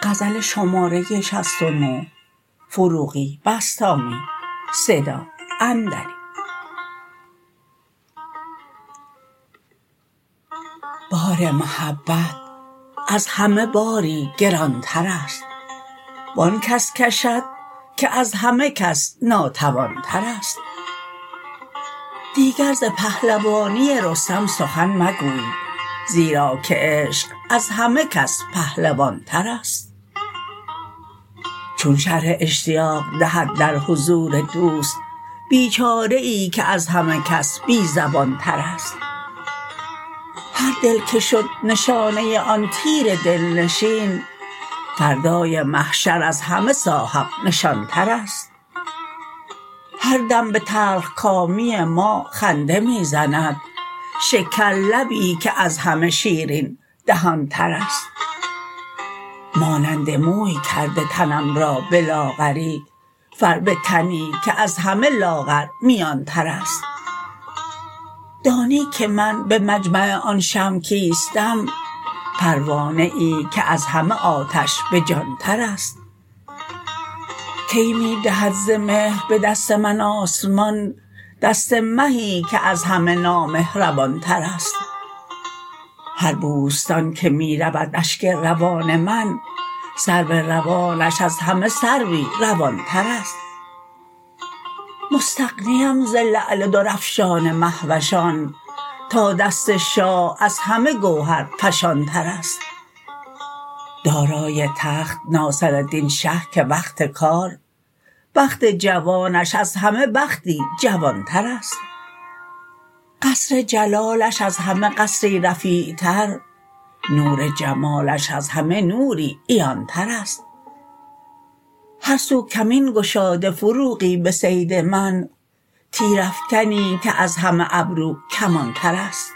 بار محبت از همه باری گرانتر است وان کس کشد که از همه کس ناتوانتر است دیگر ز پهلوانی رستم سخن مگوی زیرا که عشق از همه کس پهلوانتر است چون شرح اشتیاق دهد در حضور دوست بیچاره ای که از همه کس بی زبانتر است هر دل که شد نشانه آن تیر دلنشین فردای محشر از همه صاحب نشانتر است هر دم به تلخکامی ما خنده می زند شکرلبی که از همه شیرین دهانتر است مانند موی کرده تنم را به لاغری فربه تنی که از همه لاغر میانتر است دانی که من به مجمع آن شمع کیستم پروانه ای که از همه آتش به جانتر است کی می دهد ز مهر به دست من آسمان دست مهی که از همه نامهربانتر است هر بوستان که می رود اشک روان من سرو روانش از همه سروی روانتر است مستغنیم ز لعل درافشان مهوشان تا دست شاه از همه گوهر فشانتر است دارای تخت ناصرالدین شه که وقت کار بخت جوانش از همه بختی جوانتر است قصر جلالش از همه قصری رفیعتر نور جمالش از همه نوری عیانتر است هر سو کمین گشاده فروغی به صید من تیرافکنی که از همه ابرو کمانتر است